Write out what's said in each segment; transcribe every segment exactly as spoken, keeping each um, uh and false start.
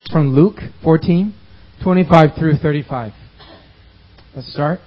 From Luke fourteen, twenty-five through thirty-five. Let's start.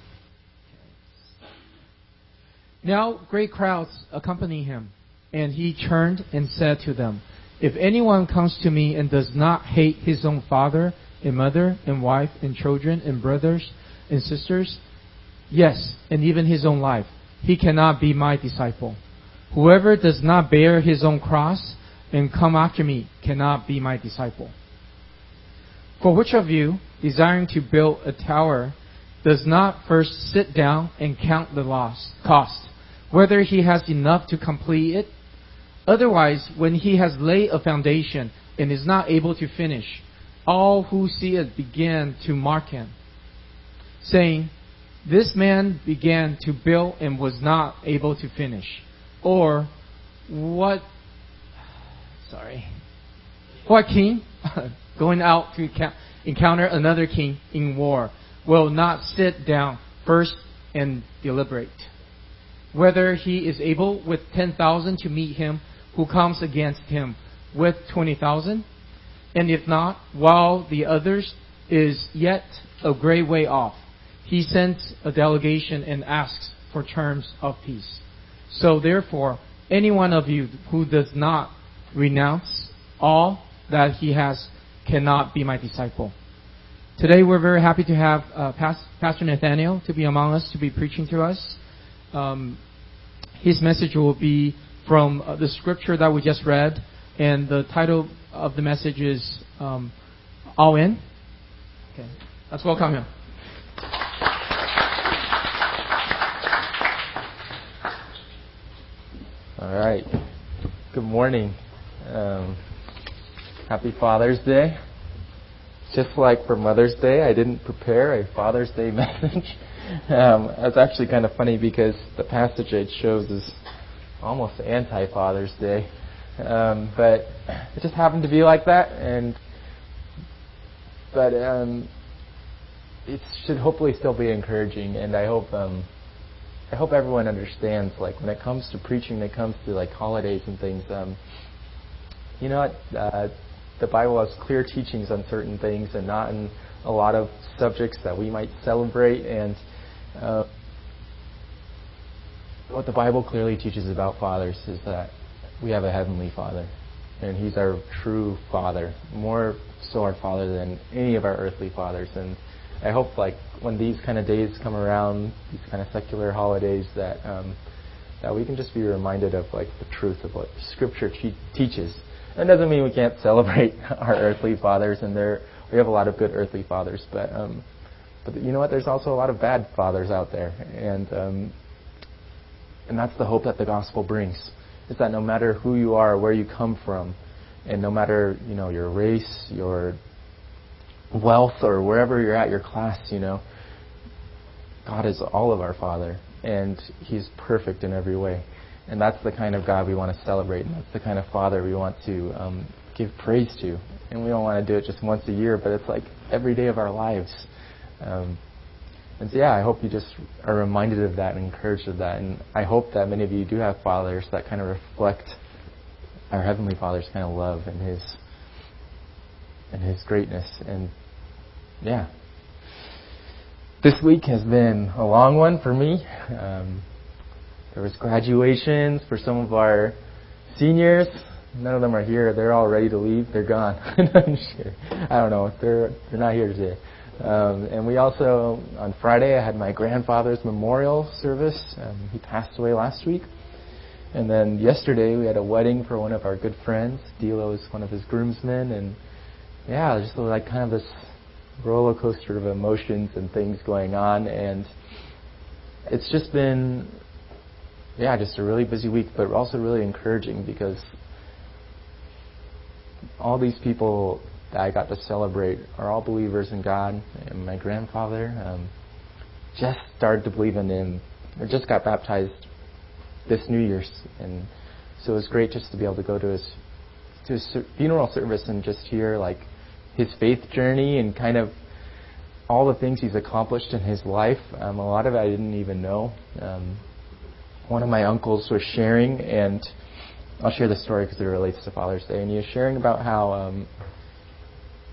Now great crowds accompany him, and he turned and said to them, "If anyone comes to me and does not hate his own father and mother and wife and children and brothers and sisters, yes, and even his own life, he cannot be my disciple. Whoever does not bear his own cross and come after me cannot be my disciple. For which of you, desiring to build a tower, does not first sit down and count the loss, cost, whether he has enough to complete it? Otherwise, when he has laid a foundation and is not able to finish, all who see it begin to mock him, saying, 'This man began to build and was not able to finish.' Or, what, sorry, what king, going out to encounter another king in war, will not sit down first and deliberate whether he is able with ten thousand to meet him who comes against him with twenty thousand? And if not, while the others is yet a great way off, he sends a delegation and asks for terms of peace. So therefore, any one of you who does not renounce all that he has cannot be my disciple." Today we're very happy to have uh, Pastor Nathaniel to be among us, to be preaching to us. Um, his message will be from uh, the scripture that we just read, and the title of the message is um, All In. Okay, let's welcome him. All right. Good morning. Um, happy Father's Day. Just like for Mother's Day, I didn't prepare a Father's Day message. Um, it's actually kind of funny because the passage it shows is almost anti-Father's Day. Um, but it just happened to be like that. And But um, it should hopefully still be encouraging. And I hope... Um, I hope everyone understands, like, when it comes to preaching, when it comes to, like, holidays and things, um, you know what, uh, the Bible has clear teachings on certain things and not in a lot of subjects that we might celebrate. And uh, what the Bible clearly teaches about fathers is that we have a heavenly Father, and He's our true Father, more so our Father than any of our earthly fathers. And I hope, like, when these kind of days come around, these kind of secular holidays, that um, that we can just be reminded of, like, the truth of what Scripture te- teaches. That doesn't mean we can't celebrate our earthly fathers, and there we have a lot of good earthly fathers. But um, but you know what? There's also a lot of bad fathers out there, and um, and that's the hope that the gospel brings. Is that no matter who you are, where you come from, and no matter, you know, your race, your wealth, or wherever you're at, your class, you know, God is all of our Father, and He's perfect in every way. And that's the kind of God we want to celebrate, and that's the kind of Father we want to um, give praise to. And we don't want to do it just once a year, but it's like every day of our lives. Um, and so, yeah, I hope you just are reminded of that and encouraged of that. And I hope that many of you do have fathers that kind of reflect our Heavenly Father's kind of love and His and His greatness. And yeah, this week has been a long one for me. Um, there was graduations for some of our seniors. None of them are here. They're all ready to leave. They're gone. I'm just kidding. I don't know. They're they're not here today. Um, and we also, on Friday, I had my grandfather's memorial service. Um, he passed away last week. And then yesterday, we had a wedding for one of our good friends. Dilo is one of his groomsmen. And yeah, just like kind of this roller coaster of emotions and things going on. And it's just been, yeah, just a really busy week, but also really encouraging because all these people that I got to celebrate are all believers in God. And my grandfather um, just started to believe in Him, or just got baptized this New Year's. And so it was great just to be able to go to his to his funeral service and just hear, like, his faith journey and kind of all the things he's accomplished in his life. Um, a lot of it I didn't even know. Um, one of my uncles was sharing, and I'll share the story because it relates to Father's Day, and he was sharing about how um,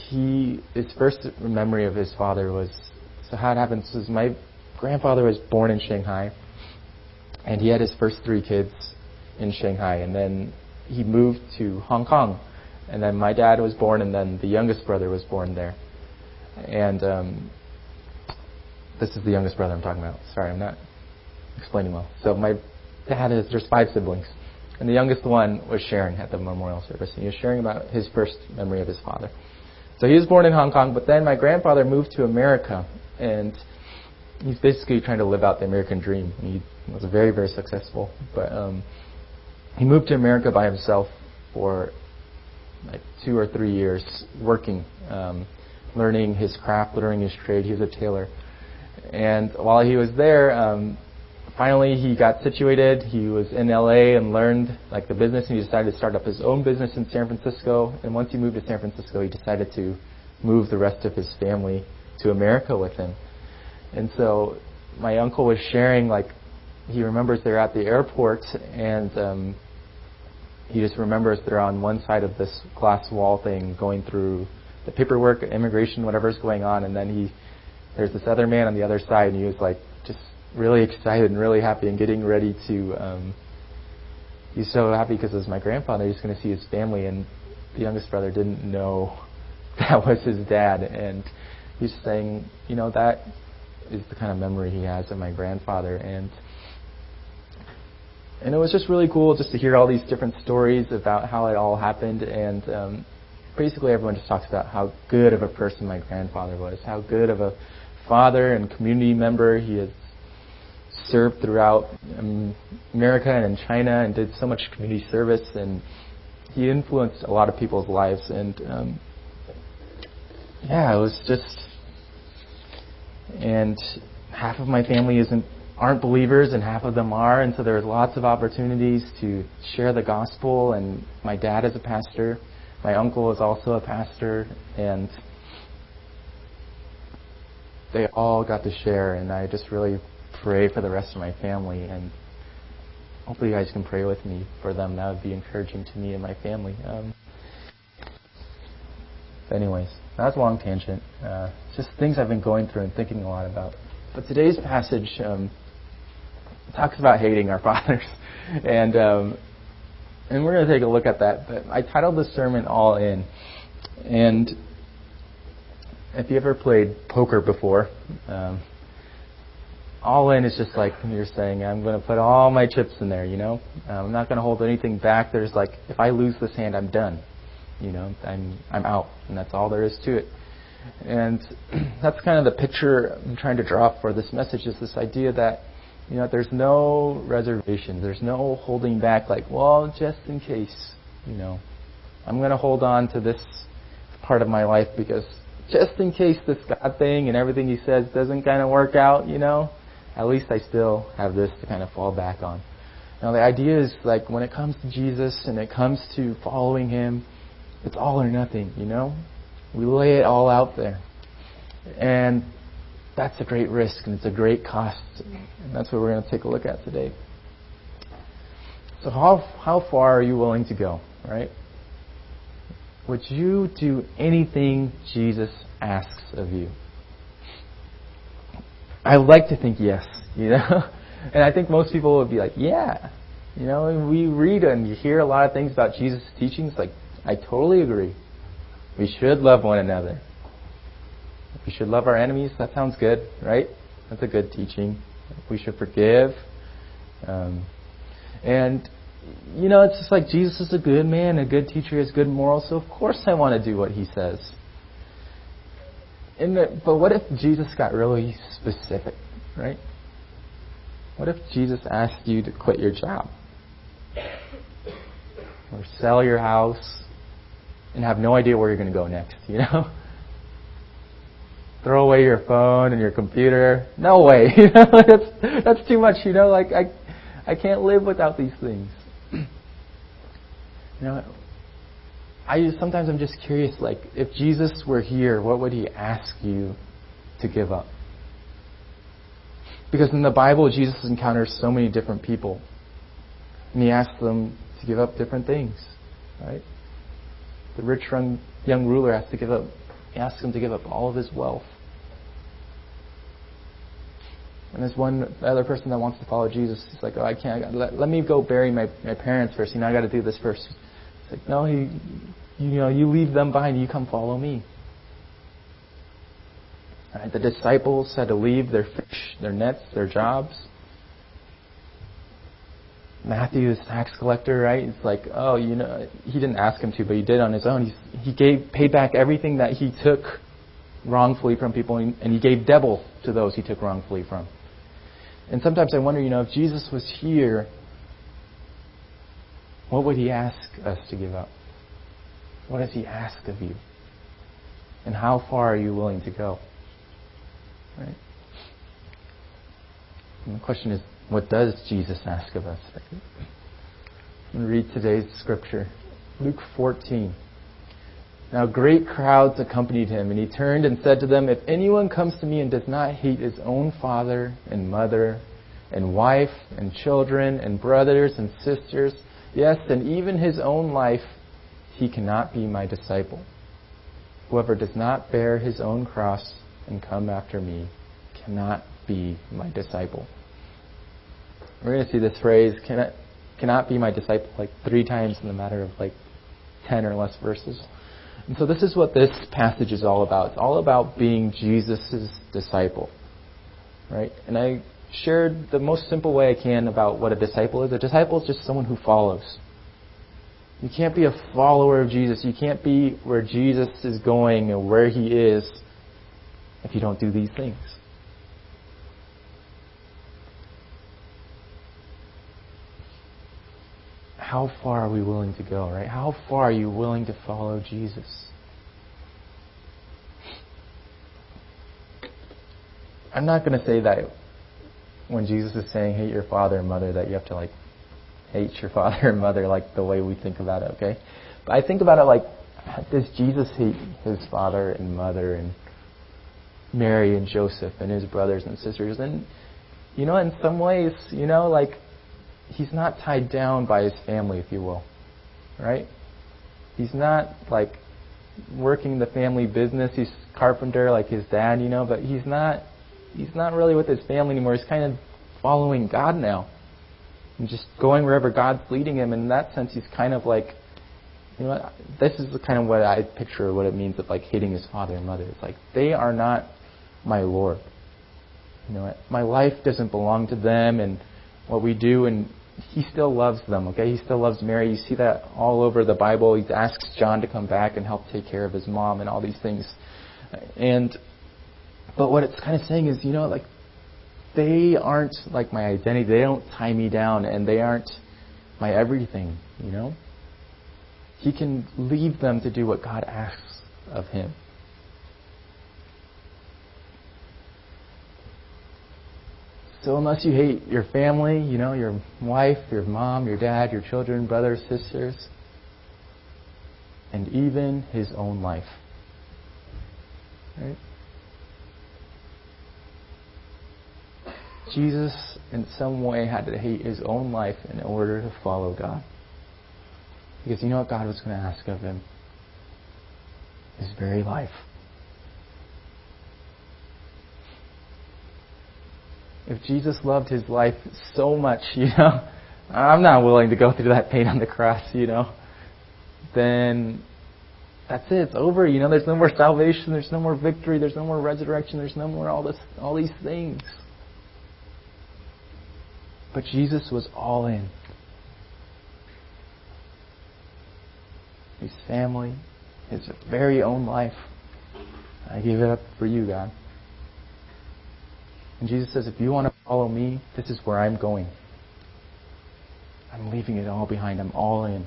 he his first memory of his father was, so how it happens is my grandfather was born in Shanghai, and he had his first three kids in Shanghai, and then he moved to Hong Kong, and then my dad was born, and then the youngest brother was born there. And um, this is the youngest brother I'm talking about. Sorry, I'm not explaining well. So my dad has, there's five siblings, and the youngest one was sharing at the memorial service, and he was sharing about his first memory of his father. So he was born in Hong Kong, but then my grandfather moved to America, and he's basically trying to live out the American dream. He was very, very successful, but um, he moved to America by himself for like two or three years, working, um, learning his craft, learning his trade. He was a tailor, and while he was there, um, finally he got situated. He was in L A and learned like the business, and he decided to start up his own business in San Francisco. And once he moved to San Francisco, he decided to move the rest of his family to America with him. And so my uncle was sharing, like, he remembers they're at the airport, and um, he just remembers they're on one side of this glass wall thing going through the paperwork, immigration, whatever's going on, and then he there's this other man on the other side, and he was like just really excited and really happy and getting ready to um, he's so happy because it was my grandfather. He's going to see his family, and the youngest brother didn't know that was his dad, and he's saying, you know, that is the kind of memory he has of my grandfather. And and it was just really cool just to hear all these different stories about how it all happened. And um, basically everyone just talks about how good of a person my grandfather was, how good of a father and community member. He had served throughout um, America and in China and did so much community service, and he influenced a lot of people's lives. And um, yeah, it was just... And half of my family isn't aren't believers, and half of them are, and so there's lots of opportunities to share the gospel. And my dad is a pastor, my uncle is also a pastor, and they all got to share. And I just really pray for the rest of my family, and hopefully you guys can pray with me for them. That would be encouraging to me and my family. Um, anyways, that's a long tangent. Uh, just things I've been going through and thinking a lot about. But today's passage um, talks about hating our fathers, and um, and we're going to take a look at that. But I titled the sermon "All In," and if you ever played poker before, um, all in is just like you're saying, I'm going to put all my chips in there. You know, I'm not going to hold anything back. There's like, if I lose this hand, I'm done. You know, I'm I'm out, and that's all there is to it. And that's kind of the picture I'm trying to draw for this message, is this idea that, you know, there's no reservations, there's no holding back, like, well, just in case, you know, I'm going to hold on to this part of my life because just in case this God thing and everything He says doesn't kind of work out, you know, at least I still have this to kind of fall back on. Now, the idea is, like, when it comes to Jesus and it comes to following Him, it's all or nothing, you know? We lay it all out there. And that's a great risk, and it's a great cost. And that's what we're going to take a look at today. So how how far are you willing to go, right? Would you do anything Jesus asks of you? I would like to think yes, you know? And I think most people would be like, yeah. You know, and we read and you hear a lot of things about Jesus' teachings, like, I totally agree. We should love one another. We should love our enemies. That sounds good, right? That's a good teaching. We should forgive. Um, and, you know, it's just like Jesus is a good man, a good teacher, he has good morals, so of course I want to do what he says. And the, but what if Jesus got really specific, right? What if Jesus asked you to quit your job? Or sell your house and have no idea where you're going to go next, you know? Throw away your phone and your computer. No way, you know? That's, that's too much, you know? Like, I, I can't live without these things. You know, I sometimes I'm just curious, like, if Jesus were here, what would He ask you to give up? Because in the Bible, Jesus encounters so many different people, and He asks them to give up different things, right? The rich young, young ruler has to give up He asks him to give up all of his wealth. And there's one other person that wants to follow Jesus. He's like, oh, I can't. I let, let me go bury my, my parents first. You know, I got to do this first. It's like, no, he, you know, you leave them behind. You come follow me. All right, the disciples had to leave their fish, their nets, their jobs. Matthew, the tax collector, right? It's like, oh, you know, he didn't ask him to, but he did on his own. He's, he gave paid back everything that he took wrongfully from people, and he gave double to those he took wrongfully from. And sometimes I wonder, you know, if Jesus was here, what would he ask us to give up? What does he ask of you? And how far are you willing to go? Right? And the question is, what does Jesus ask of us? I'm going to read today's scripture. Luke fourteen. Now great crowds accompanied him, and he turned and said to them, if anyone comes to me and does not hate his own father and mother and wife and children and brothers and sisters, yes, and even his own life, he cannot be my disciple. Whoever does not bear his own cross and come after me cannot be my disciple. We're going to see this phrase, cannot, cannot be my disciple, like three times in the matter of like ten or less verses. And so this is what this passage is all about. It's all about being Jesus' disciple. Right? And I shared the most simple way I can about what a disciple is. A disciple is just someone who follows. You can't be a follower of Jesus. You can't be where Jesus is going or where he is if you don't do these things. How far are we willing to go, right? How far are you willing to follow Jesus? I'm not going to say that when Jesus is saying hate your father and mother that you have to like hate your father and mother like the way we think about it, okay? But I think about it like, does Jesus hate his father and mother and Mary and Joseph and his brothers and sisters? And, you know, in some ways, you know, like, he's not tied down by his family, if you will, right? He's not like working the family business. He's carpenter like his dad, you know, but he's not he's not really with his family anymore. He's kind of following God now and just going wherever God's leading him. And in that sense, he's kind of like, you know what, this is kind of what I picture what it means of like hating his father and mother. It's like, they are not my Lord. You know what? My life doesn't belong to them and what we do, and he still loves them, okay? He still loves Mary. You see that all over the Bible. He asks John to come back and help take care of his mom and all these things. And but what it's kind of saying is, you know, like, they aren't like my identity. They don't tie me down, and they aren't my everything, you know? He can leave them to do what God asks of him. So unless you hate your family, you know, your wife, your mom, your dad, your children, brothers, sisters, and even his own life. Right? Jesus, in some way, had to hate his own life in order to follow God. Because you know what God was going to ask of him? His very life. If Jesus loved his life so much, you know, I'm not willing to go through that pain on the cross, you know, then that's it. It's over. You know, there's no more salvation. There's no more victory. There's no more resurrection. There's no more all this, all these things. But Jesus was all in. His family, his very own life. I give it up for you, God. And Jesus says, if you want to follow me, this is where I'm going. I'm leaving it all behind. I'm all in.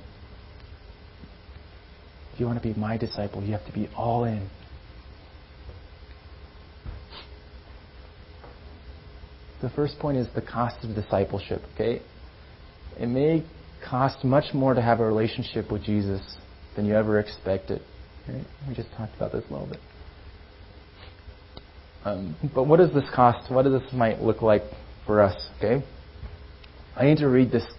If you want to be my disciple, you have to be all in. The first point is the cost of discipleship, okay? It may cost much more to have a relationship with Jesus than you ever expected. Right? We just talked about this a little bit. Um, but what does this cost? What does this might look like for us? Okay, I need to read this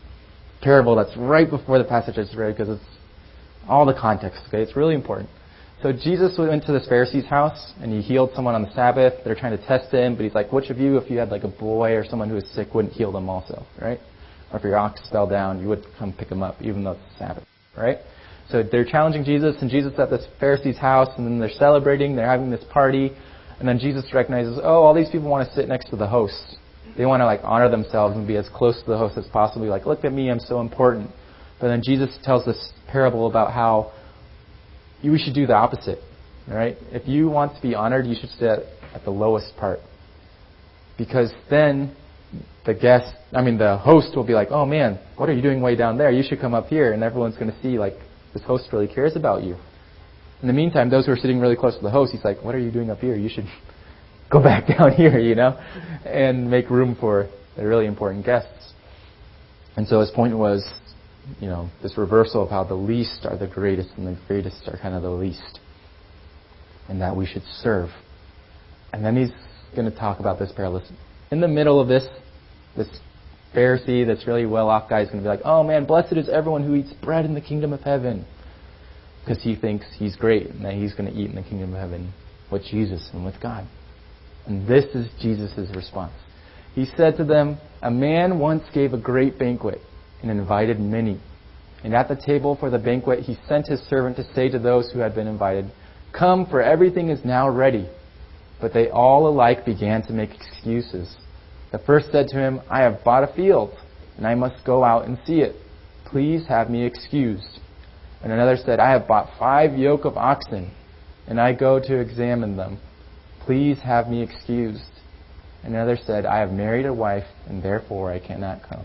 parable that's right before the passage I just read because it's all the context. Okay, it's really important. So Jesus went to this Pharisee's house, and he healed someone on the Sabbath. They're trying to test him, but he's like, which of you, if you had like a boy or someone who was sick, wouldn't heal them also, right? Or if your ox fell down, you would come pick him up, even though it's Sabbath, right? So they're challenging Jesus, and Jesus is at this Pharisee's house, and then they're celebrating, they're having this party, and then Jesus recognizes, oh, all these people want to sit next to the host. They want to like honor themselves and be as close to the host as possible. Like, look at me, I'm so important. But then Jesus tells this parable about how we should do the opposite. Right? If you want to be honored, you should sit at the lowest part. Because then the guest, I mean the host will be like, oh man, what are you doing way down there? You should come up here. And everyone's going to see like, this host really cares about you. In the meantime, those who are sitting really close to the host, he's like, what are you doing up here? You should go back down here, you know, and make room for the really important guests. And so his point was, you know, this reversal of how the least are the greatest and the greatest are kind of the least. And that we should serve. And then he's going to talk about this parable. In the middle of this, this Pharisee that's really well-off guy is going to be like, oh man, blessed is everyone who eats bread in the kingdom of heaven. Because he thinks he's great and that he's going to eat in the kingdom of heaven with Jesus and with God. And this is Jesus' response. He said to them, a man once gave a great banquet and invited many. And at the table for the banquet, he sent his servant to say to those who had been invited, come, for everything is now ready. But they all alike began to make excuses. The first said to him, I have bought a field, and I must go out and see it. Please have me excused. And another said, I have bought five yoke of oxen, and I go to examine them. Please have me excused. And another said, I have married a wife, and therefore I cannot come.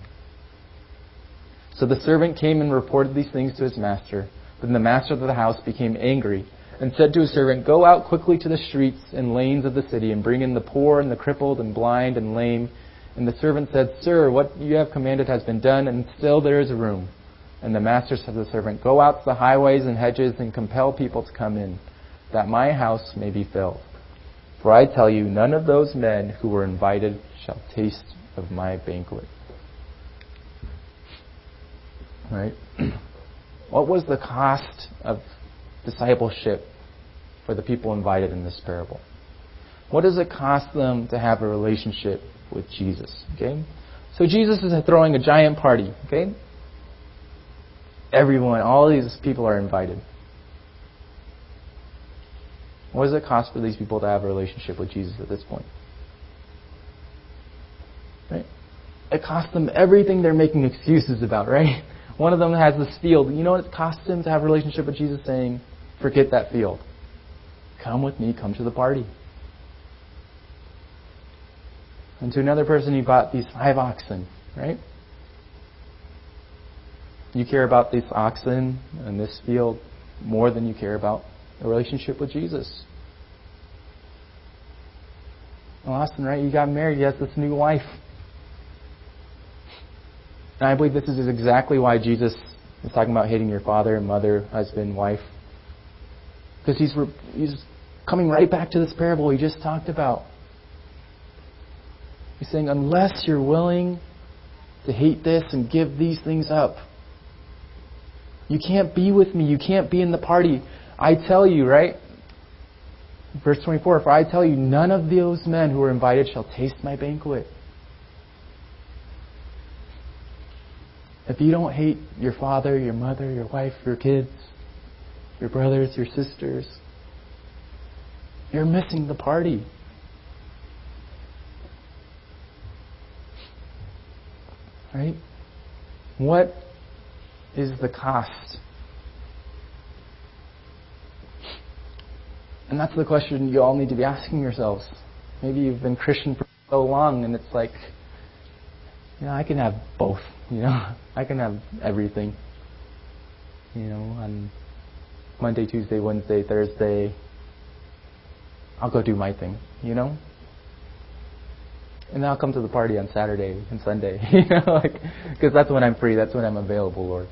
So the servant came and reported these things to his master. Then the master of the house became angry and said to his servant, go out quickly to the streets and lanes of the city and bring in the poor and the crippled and blind and lame. And the servant said, sir, what you have commanded has been done, and still there is room. And the master said to the servant, go out to the highways and hedges and compel people to come in, that my house may be filled. For I tell you, none of those men who were invited shall taste of my banquet. Right? What was the cost of discipleship for the people invited in this parable? What does it cost them to have a relationship with Jesus? Okay? So Jesus is throwing a giant party. Okay? Everyone, all these people are invited. What does it cost for these people to have a relationship with Jesus at this point? Right? It costs them everything they're making excuses about, right? One of them has this field. You know what it costs him to have a relationship with Jesus? Saying, forget that field. Come with me, come to the party. And to another person, he bought these five oxen, right? You care about these oxen and this field more than you care about a relationship with Jesus. Well, Austin, right? You got married. You have this new wife. And I believe this is exactly why Jesus is talking about hating your father, mother, husband, wife. Because he's he's coming right back to this parable he just talked about. He's saying, unless you're willing to hate this and give these things up, you can't be with me. You can't be in the party. I tell you, right? Verse twenty-four, for I tell you, none of those men who are invited shall taste my banquet. If you don't hate your father, your mother, your wife, your kids, your brothers, your sisters, you're missing the party. Right? What is the cost? And that's the question you all need to be asking yourselves. Maybe you've been Christian for so long and it's like, you know, I can have both. You know, I can have everything. You know, on Monday, Tuesday, Wednesday, Thursday, I'll go do my thing, you know? And then I'll come to the party on Saturday and Sunday, you know, like, because that's when I'm free, that's when I'm available, Lord.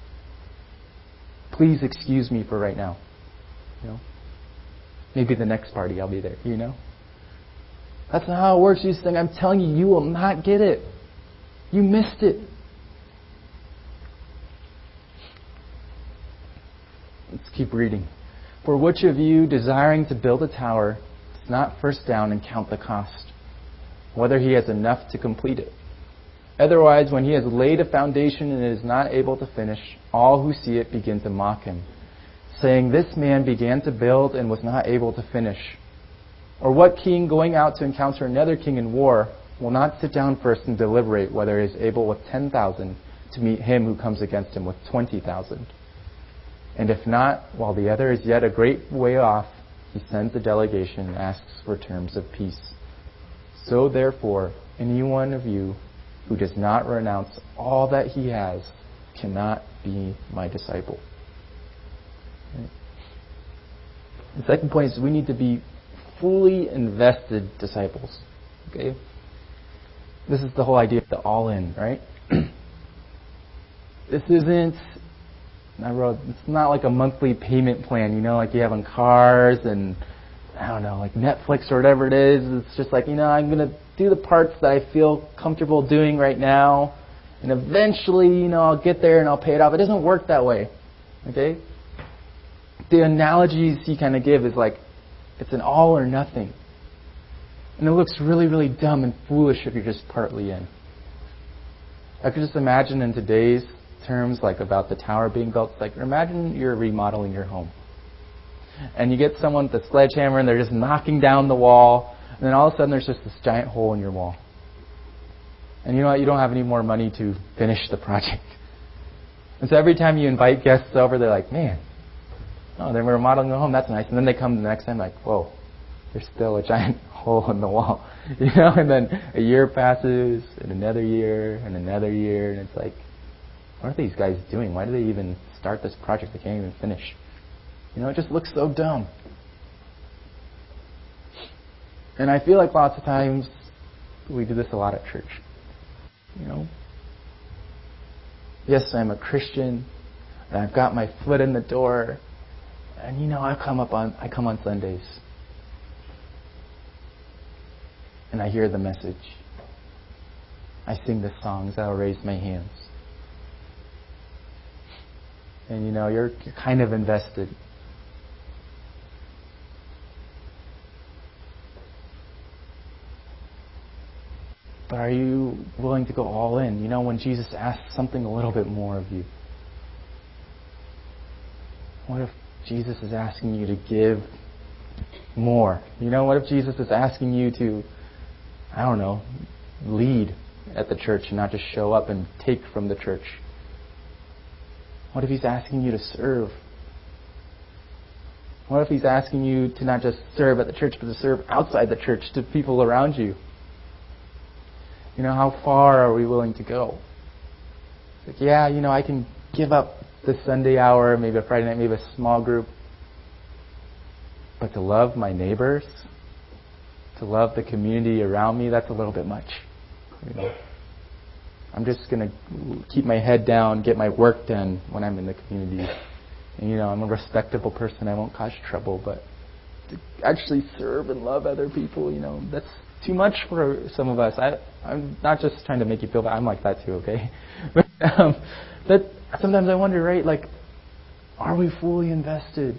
Please excuse me for right now, you know? Maybe the next party I'll be there, you know? That's not how it works, Jesus saying, I'm telling you, you will not get it. You missed it. Let's keep reading. For which of you, desiring to build a tower, does not first down and count the cost, whether he has enough to complete it? Otherwise, when he has laid a foundation and is not able to finish, all who see it begin to mock him, saying, this man began to build and was not able to finish. Or what king going out to encounter another king in war will not sit down first and deliberate whether he is able with ten thousand to meet him who comes against him with twenty thousand? And if not, while the other is yet a great way off, he sends a delegation and asks for terms of peace. So therefore, any one of you who does not renounce all that he has cannot be my disciple. Okay. The second point is we need to be fully invested disciples. Okay? This is the whole idea of the all-in, right? This isn't, I wrote, it's not like a monthly payment plan, you know, like you have on cars and, I don't know, like Netflix or whatever it is. It's just like, you know, I'm going to do the parts that I feel comfortable doing right now, and eventually, you know, I'll get there and I'll pay it off. It doesn't work that way. Okay? The analogies he kind of give is like, it's an all or nothing. And it looks really, really dumb and foolish if you're just partly in. I could just imagine in today's terms, like about the tower being built, it's like imagine you're remodeling your home. And you get someone with a sledgehammer and they're just knocking down the wall, and then all of a sudden there's just this giant hole in your wall. And you know what? You don't have any more money to finish the project. And so every time you invite guests over, they're like, man, oh, then we're remodeling the home, that's nice. And then they come the next time like, whoa, there's still a giant hole in the wall. You know, and then a year passes, and another year, and another year, and it's like, what are these guys doing? Why do they even start this project? They can't even finish. You know, it just looks so dumb. And I feel like lots of times we do this a lot at church. You know, yes, I'm a Christian, and I've got my foot in the door, and you know, I come up on I come on Sundays, and I hear the message. I sing the songs. I'll raise my hands. And you know, you're, you're kind of invested. But are you willing to go all in? You know, when Jesus asks something a little bit more of you. What if Jesus is asking you to give more? You know, what if Jesus is asking you to, I don't know, lead at the church and not just show up and take from the church? What if He's asking you to serve? What if He's asking you to not just serve at the church, but to serve outside the church to people around you? You know, how far are we willing to go? It's like, yeah, you know, I can give up the Sunday hour, maybe a Friday night, maybe a small group. But to love my neighbors, to love the community around me, that's a little bit much. You know, I'm just going to keep my head down, get my work done when I'm in the community. And, you know, I'm a respectable person. I won't cause trouble. But to actually serve and love other people, you know, that's too much for some of us. I, I'm not just trying to make you feel bad. I'm like that too, okay? But um, that sometimes I wonder, right, like, are we fully invested?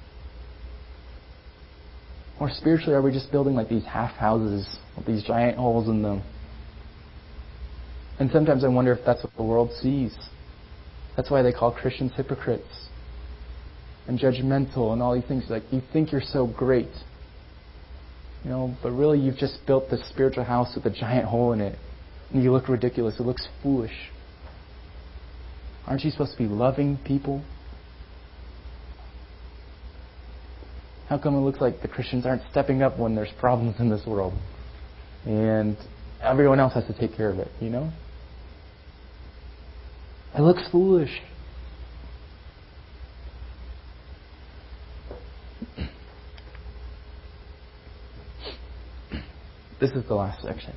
Or spiritually, are we just building like these half houses with these giant holes in them? And sometimes I wonder if that's what the world sees. That's why they call Christians hypocrites and judgmental and all these things. Like, you think you're so great, you know, but really you've just built this spiritual house with a giant hole in it, and you look ridiculous. It looks foolish. Aren't you supposed to be loving people? How come it looks like the Christians aren't stepping up when there's problems in this world, and everyone else has to take care of it, you know? It looks foolish. This is the last section.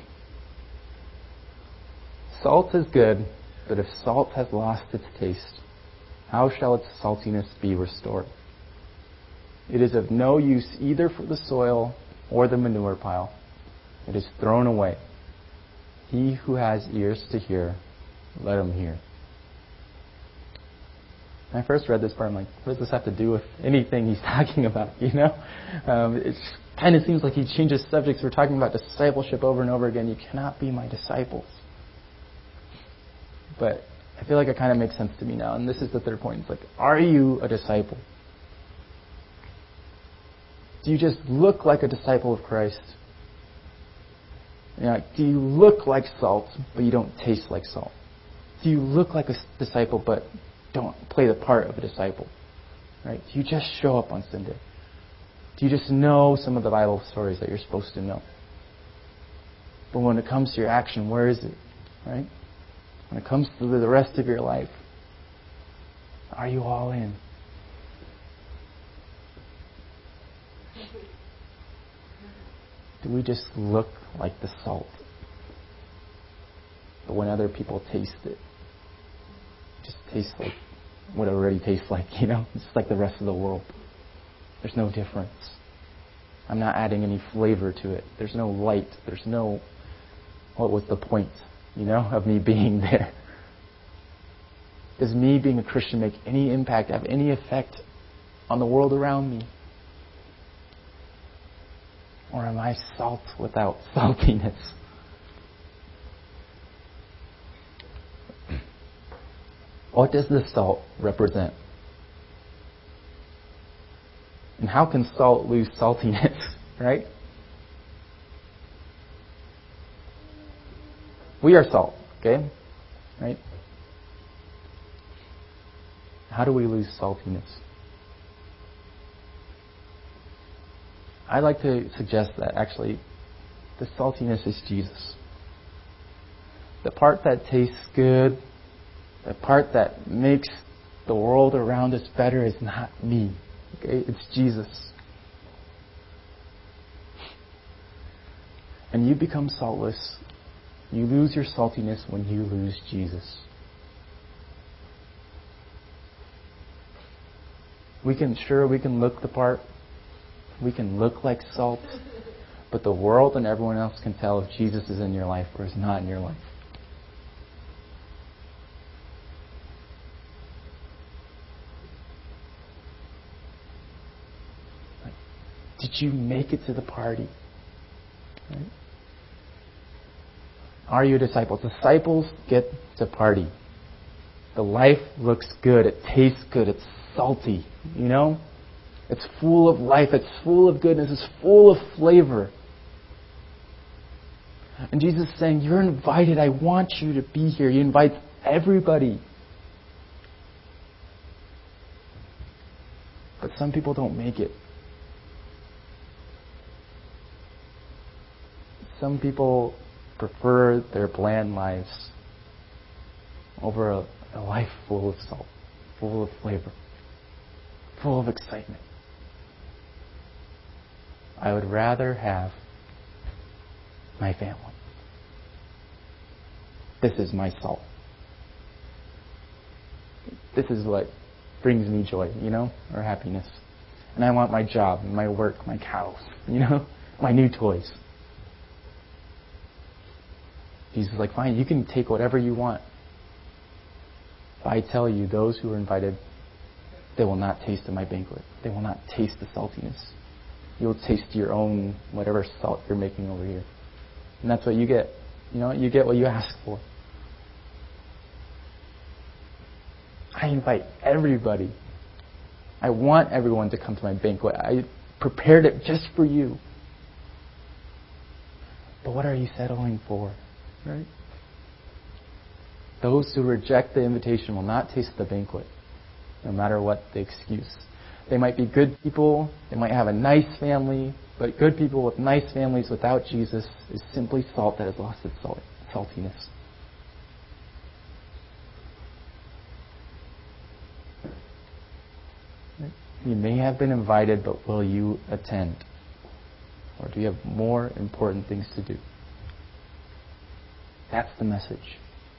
Salt is good, but if salt has lost its taste, how shall its saltiness be restored? It is of no use either for the soil or the manure pile. It is thrown away. He who has ears to hear, let him hear. When I first read this part, I'm like, what does this have to do with anything he's talking about, you know? Um, it kind of seems like he changes subjects. We're talking about discipleship over and over again. You cannot be my disciples. But I feel like it kind of makes sense to me now. And this is the third point. It's like, are you a disciple? Do you just look like a disciple of Christ? You know, do you look like salt, but you don't taste like salt? Do you look like a disciple, but don't play the part of a disciple? Right? Do you just show up on Sunday? Do you just know some of the Bible stories that you're supposed to know? But when it comes to your action, where is it? Right? When it comes to the rest of your life, are you all in? Do we just look like the salt? But when other people taste it, it just tastes like what it already tastes like, you know? It's like the rest of the world. There's no difference. I'm not adding any flavor to it. There's no light. There's no, what was the point, you know, of me being there? Does me being a Christian make any impact, have any effect on the world around me? Or am I salt without saltiness? What does the salt represent? And how can salt lose saltiness, right? We are salt, okay? Right? How do we lose saltiness? I'd like to suggest that actually the saltiness is Jesus. The part that tastes good, the part that makes the world around us better is not me. Okay? It's Jesus. And you become saltless. You lose your saltiness when you lose Jesus. We can, sure, we can look the part. We can look like salt. But the world and everyone else can tell if Jesus is in your life or is not in your life. Did you make it to the party? Right? Are you a disciple? Disciples get to party. The life looks good. It tastes good. It's salty. You know? It's full of life. It's full of goodness. It's full of flavor. And Jesus is saying, you're invited. I want you to be here. He invites everybody. But some people don't make it. Some people prefer their bland lives over a, a life full of salt, full of flavor, full of excitement. I would rather have my family. This is my salt. This is what brings me joy, you know, or happiness. And I want my job, my work, my cows, you know, my new toys. Jesus is like, fine, you can take whatever you want. But I tell you, those who are invited, they will not taste of my banquet. They will not taste the saltiness. You'll taste your own, whatever salt you're making over here. And that's what you get. You know, you get what you ask for. I invite everybody. I want everyone to come to my banquet. I prepared it just for you. But what are you settling for? Right? Those who reject the invitation will not taste the banquet, no matter what the excuse. They might be good people, they might have a nice family, but good people with nice families without Jesus is simply salt that has lost its salt, saltiness. You may have been invited, but will you attend? Or do you have more important things to do? That's the message.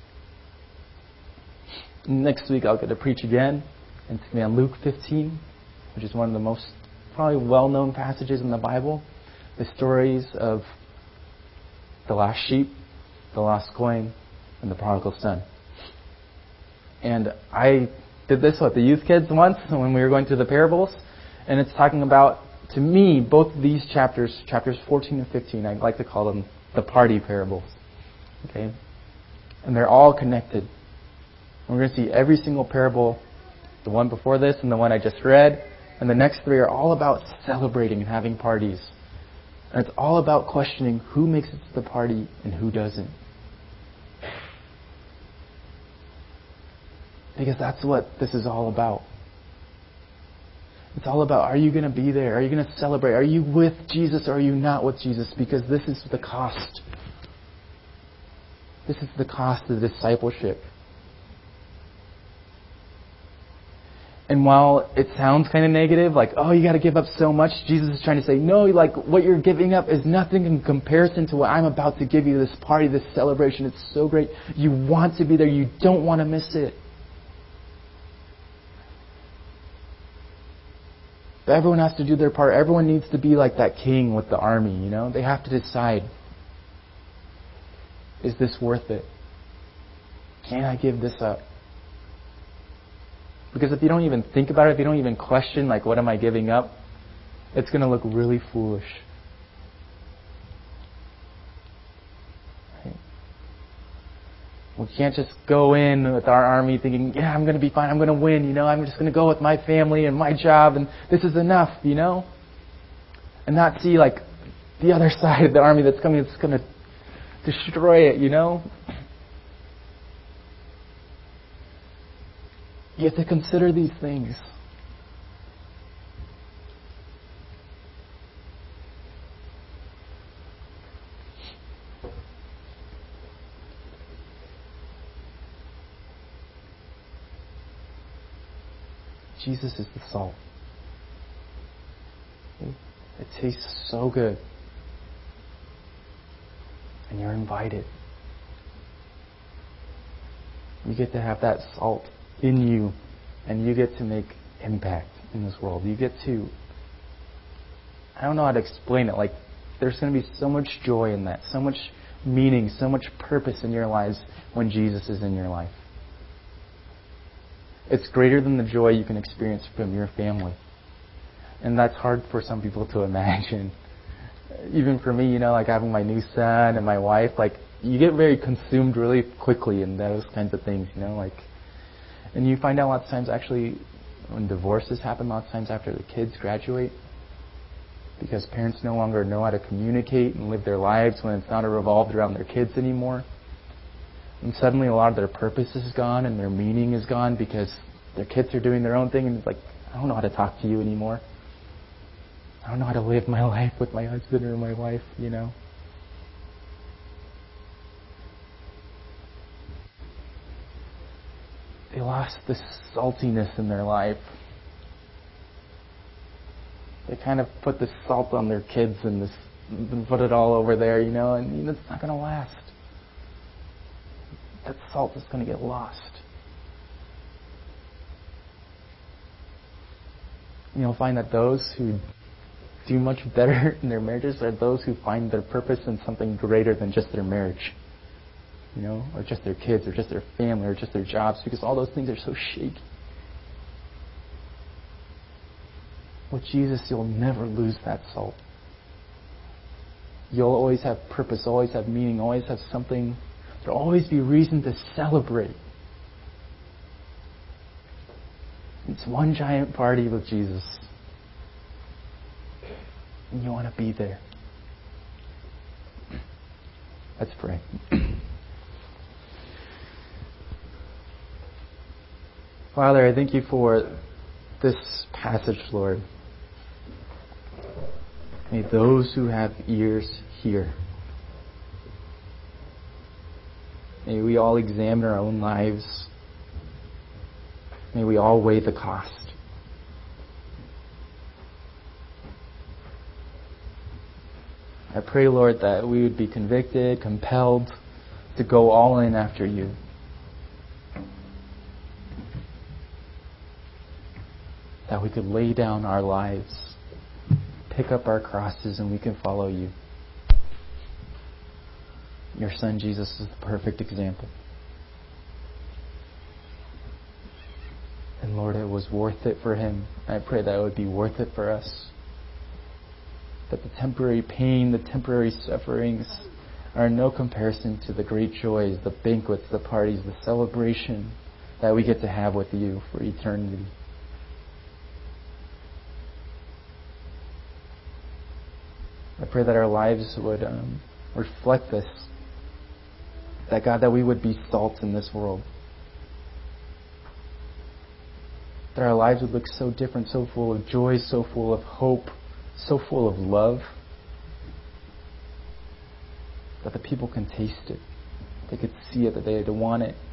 Next week I'll get to preach again. And it's going to be on Luke fifteen, which is one of the most probably well-known passages in the Bible. The stories of the lost sheep, the lost coin, and the prodigal son. And I did this with the youth kids once when we were going through the parables. And it's talking about, to me, both of these chapters, chapters fourteen and fifteen, I like to call them the party parables. Okay? And they're all connected. And we're going to see every single parable, the one before this and the one I just read, and the next three are all about celebrating and having parties. And it's all about questioning who makes it to the party and who doesn't. Because that's what this is all about. It's all about, are you going to be there? Are you going to celebrate? Are you with Jesus or are you not with Jesus? Because this is the cost. This is the cost of discipleship. And while it sounds kind of negative, like, oh, you got to give up so much, Jesus is trying to say, no, like, what you're giving up is nothing in comparison to what I'm about to give you, this party, this celebration. It's so great. You want to be there. You don't want to miss it. But everyone has to do their part. Everyone needs to be like that king with the army, you know? They have to decide, is this worth it? Can I give this up? Because if you don't even think about it, if you don't even question, like, what am I giving up? It's going to look really foolish. Right? We can't just go in with our army thinking, yeah, I'm going to be fine, I'm going to win, you know, I'm just going to go with my family and my job and this is enough, you know? And not see, like, the other side of the army that's coming, that's going to destroy it, you know? You have to consider these things. Jesus is the salt. It tastes so good. And you're invited. You get to have that salt in you, and you get to make impact in this world. You get to, I don't know how to explain it, like, there's going to be so much joy in that, so much meaning, so much purpose in your lives when Jesus is in your life. It's greater than the joy you can experience from your family. And that's hard for some people to imagine. Even for me, you know, like having my new son and my wife, like, you get very consumed really quickly in those kinds of things, you know, like, and you find out lots of times actually when divorces happen, lots of times after the kids graduate, because parents no longer know how to communicate and live their lives when it's not revolved around their kids anymore. And suddenly a lot of their purpose is gone and their meaning is gone because their kids are doing their own thing and it's like, I don't know how to talk to you anymore. I don't know how to live my life with my husband or my wife, you know. They lost the saltiness in their life. They kind of put the salt on their kids and, this, and put it all over there, you know, and you know, it's not going to last. That salt is going to get lost. And you'll find that those who do much better in their marriages are those who find their purpose in something greater than just their marriage. You know, or just their kids, or just their family, or just their jobs, because all those things are so shaky. With Jesus, you'll never lose that salt. You'll always have purpose, always have meaning, always have something. There'll always be reason to celebrate. It's one giant party with Jesus. And you want to be there. Let's pray. Father, I thank you for this passage, Lord. May those who have ears hear. May we all examine our own lives. May we all weigh the cost. I pray, Lord, that we would be convicted, compelled to go all in after you. That we could lay down our lives, pick up our crosses, and we can follow you. Your Son, Jesus, is the perfect example. And Lord, it was worth it for him. I pray that it would be worth it for us. That the temporary pain, the temporary sufferings are no comparison to the great joys, the banquets, the parties, the celebration that we get to have with you for eternity. I pray that our lives would um, reflect this. That God, that we would be salt in this world. That our lives would look so different, so full of joy, so full of hope, so full of love, that the people can taste it. They could see it, that they would want it.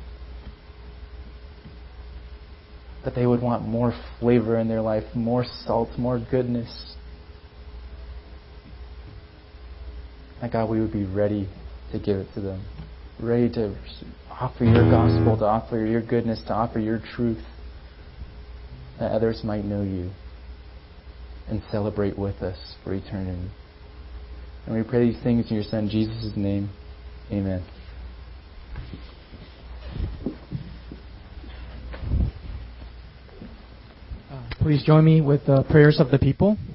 That they would want more flavor in their life, more salt, more goodness. That God, we would be ready to give it to them. Ready to offer your gospel, to offer your goodness, to offer your truth. That others might know you and celebrate with us for eternity. And we pray these things in your Son, Jesus' name. Amen. Uh, please join me with the prayers of the people.